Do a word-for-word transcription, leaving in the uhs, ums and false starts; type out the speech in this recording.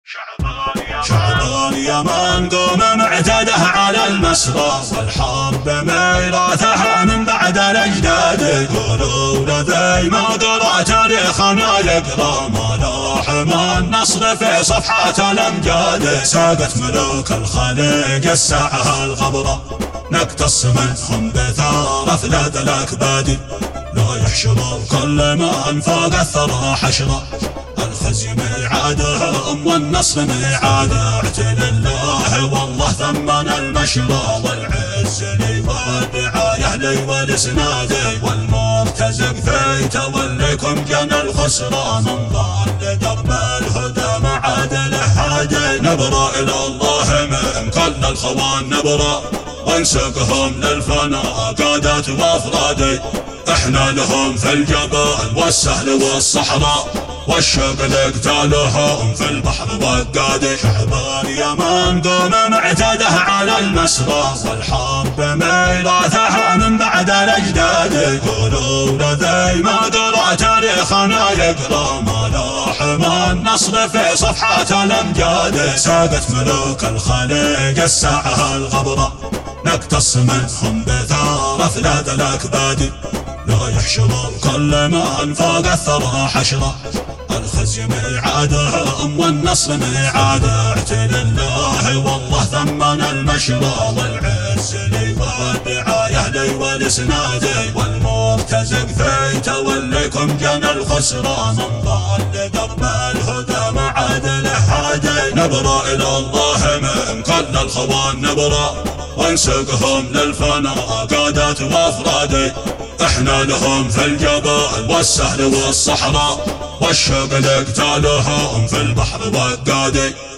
شعب اليمن قوم معتده على المسرى، والحرب ميراثها من بعد الأجداد. يقولوا لذي ما قرأ تاريخنا يقرأ، ما لاحم النصر في صفحات الأمجاد. ساقت ملوك الخليج الساعة الغبرة، نقتص منهم بثار أفلاد الأكباد. لا يحشر كل من فوق الثرى حشرة، الخزي ميعادهم والنصر ميعاد. اعتل الله والله ثمن المشرى، والعز لي والرعاية لي والاسناد. والمرتزق في توليكم جن الخسران، انضال درب الهدى ما عاد له هادي. نبرأ الى الله من كل الخوان نبرأ، ونسقهم للفناء قادات وافراد. احنا لهم في الجبل والسهل والصحراء، والشغل قتالهم في البحر والقادي. شعب اليمن قوم معتده على المسرى، والحرب ميراثها من بعد الأجداد. يقولوا لذي ما قرأ تاريخنا يقرأ، ما لاحم النصر في صفحات الأمجاد. ساقت ملوك الخليج الساعة الغبرة، نقتص منهم بثار أفلاد الأكباد. لا يحشر كل من فوق الثرى حشرة، الخزي ميعادهم والنصر ميعاد. اعتل الله والله ثمن المشرى، والعز لي والرعاية لي والاسناد. والمرتزق في توليكم جن الخسران، انضال درب الهدى ما عاد له هادي. نبرأ الى الله من كل الخوان نبرأ، ونسقهم للفناء قادات وافراد. احنا لهم في الجبل والسهل والصحراء، والشغل قتالهم في البحر والقادي.